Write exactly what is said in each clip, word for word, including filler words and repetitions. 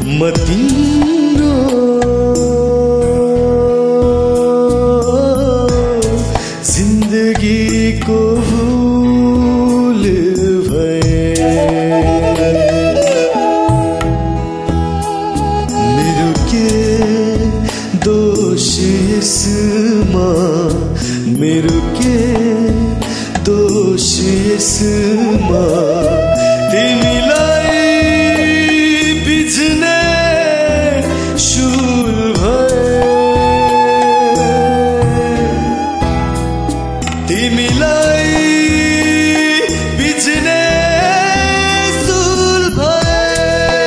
म तिम्रो जिन्दगीको भूल भए। मेरो के दोष यसमा, मेरो के दोष यसमा, तिमीलाई बिझ्ने शूल भए। तिमीलाई बिझ्ने शूल भए।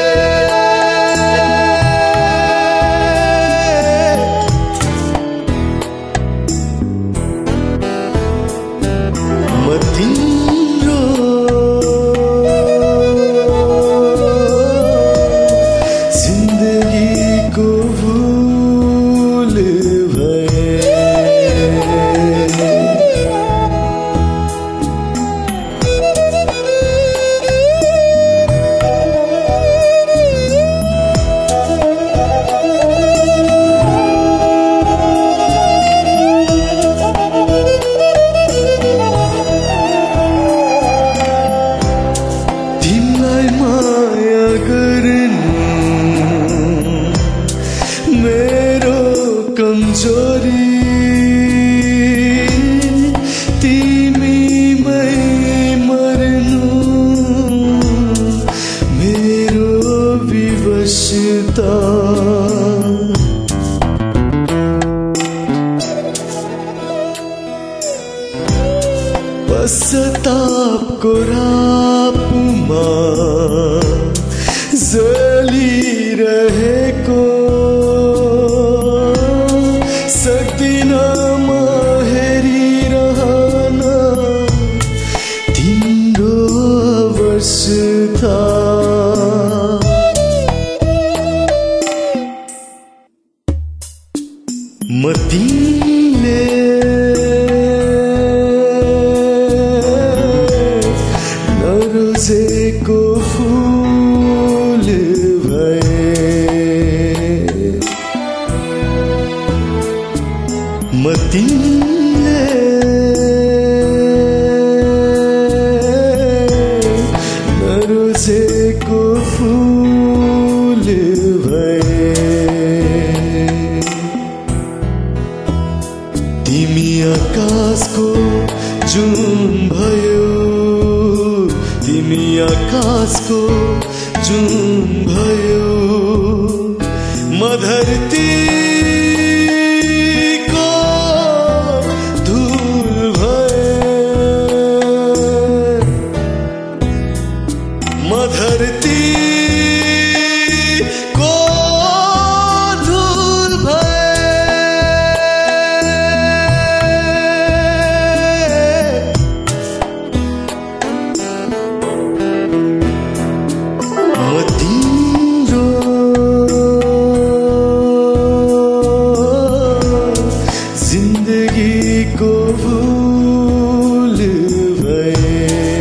म तिम्रो जिन्दगीको भूल भए। तिमीलाई माया गर्नु मेरो कमजोरी, तिमीमै मर्नु मेरो विवशता। पश्चातापको रापमा जलिरहेको सक्दिन म हेरिरहन तिम्रो अवस्था। म तिमीले नरोजेको फूल भए। म तिमीले नरोजेको फूल भए। तिमी आकाशको जुन भयो, तिमी आकाशको जुन भयो, म धरतीको धूल भए। म धरतीको धूल भए। म तिम्रो जिन्दगीको भूल भए।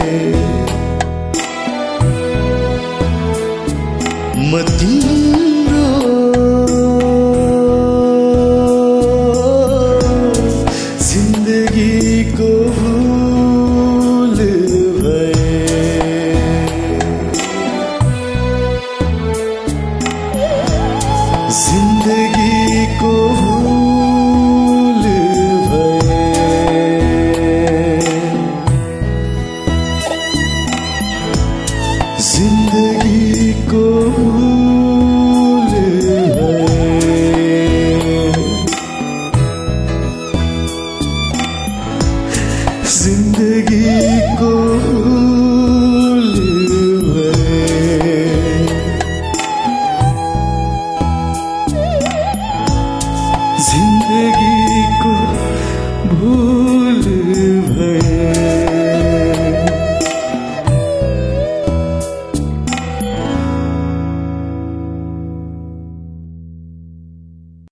म तिम्रो जिन्दगीको भूल भए। जिन्दगीको भूल भए। जिन्दगीको भूल भए। जिन्दगीको